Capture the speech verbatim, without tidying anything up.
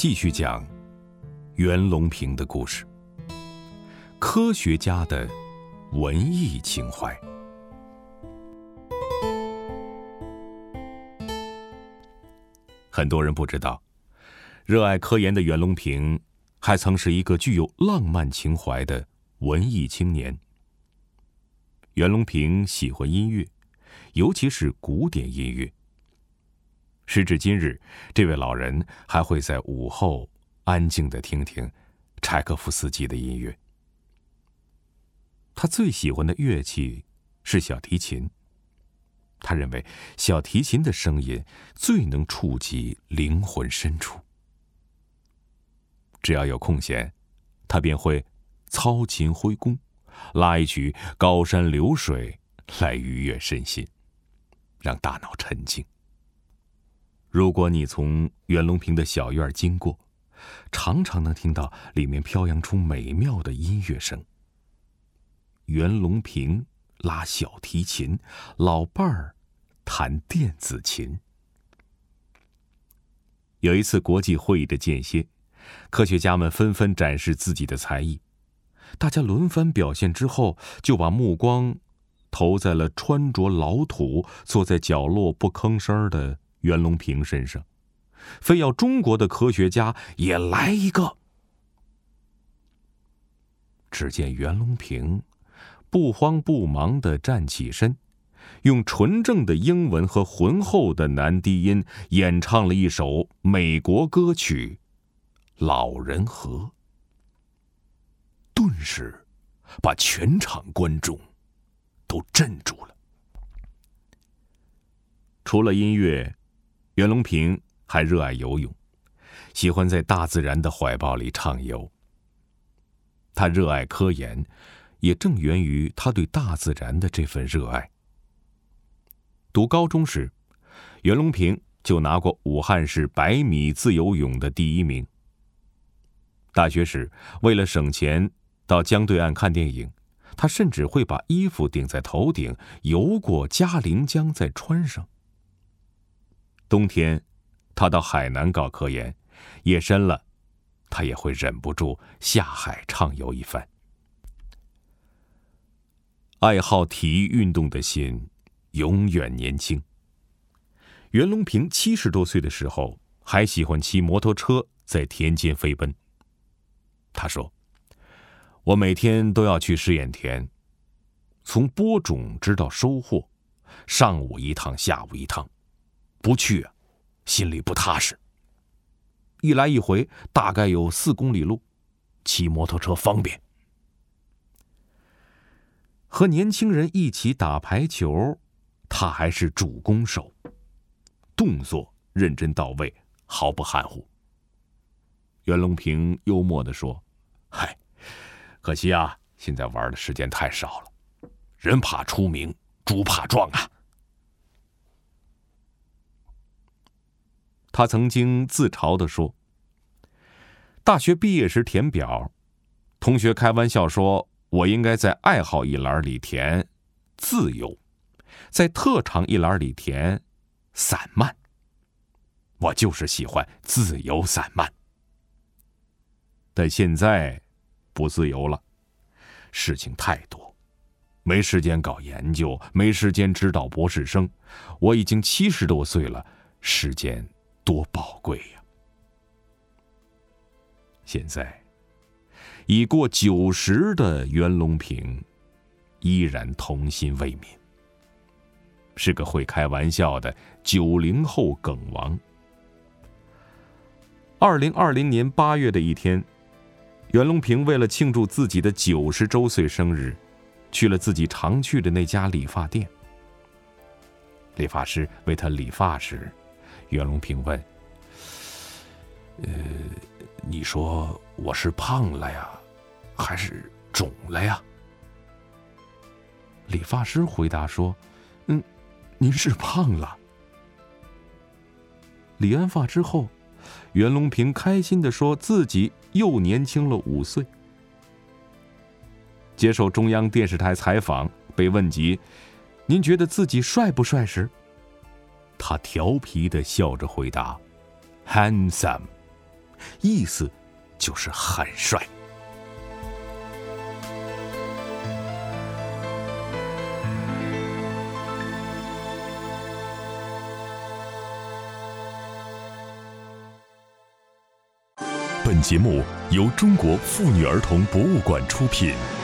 继续讲袁隆平的故事，科学家的文艺情怀。很多人不知道，热爱科研的袁隆平还曾是一个具有浪漫情怀的文艺青年。袁隆平喜欢音乐，尤其是古典音乐。时至今日，这位老人还会在午后安静地听听柴可夫斯基的音乐。他最喜欢的乐器是小提琴，他认为小提琴的声音最能触及灵魂深处。只要有空闲，他便会操琴挥弓，拉一曲《高山流水》来愉悦身心，让大脑沉静。如果你从袁隆平的小院经过，常常能听到里面飘扬出美妙的音乐声。袁隆平拉小提琴，老伴儿弹电子琴。有一次国际会议的间歇，科学家们纷纷展示自己的才艺，大家轮番表现之后，就把目光投在了穿着老土、坐在角落不吭声的袁隆平身上，非要中国的科学家也来一个。只见袁隆平不慌不忙地站起身，用纯正的英文和浑厚的男低音演唱了一首美国歌曲《老人河》，顿时把全场观众都镇住了。除了音乐，袁隆平还热爱游泳，喜欢在大自然的怀抱里畅游。他热爱科研，也正源于他对大自然的这份热爱。读高中时，袁隆平就拿过武汉市百米自由泳的第一名。大学时，为了省钱到江对岸看电影，他甚至会把衣服顶在头顶，游过嘉陵江再穿上。冬天，他到海南搞科研，夜深了，他也会忍不住下海畅游一番。爱好体育运动的心永远年轻。袁隆平七十多岁的时候，还喜欢骑摩托车在田间飞奔。他说：“我每天都要去试验田，从播种直到收获，上午一趟，下午一趟。不去啊，心里不踏实。一来一回大概有四公里路，骑摩托车方便。”和年轻人一起打排球，他还是主攻手，动作认真到位，毫不含糊。袁隆平幽默地说：“嗨，可惜啊，现在玩的时间太少了，人怕出名，猪怕壮啊。”他曾经自嘲地说：“大学毕业时填表，同学开玩笑说我应该在爱好一栏里填自由，在特长一栏里填散漫。我就是喜欢自由散漫。但现在不自由了，事情太多，没时间搞研究，没时间指导博士生。我已经七十多岁了，时间多宝贵呀！现在已过九十的袁隆平依然童心未泯，是个会开玩笑的九零后梗王。二零二零年八月的一天，袁隆平为了庆祝自己的九十周岁生日，去了自己常去的那家理发店。理发师为他理发时，袁隆平问：“呃，你说我是胖了呀，还是肿了呀？”理发师回答说：“嗯，您是胖了。”理完发之后，袁隆平开心地说自己又年轻了五岁。接受中央电视台采访，被问及您觉得自己帅不帅时，他调皮地笑着回答 handsome， 意思就是很帅。 本节目由中国妇女儿童博物馆出品。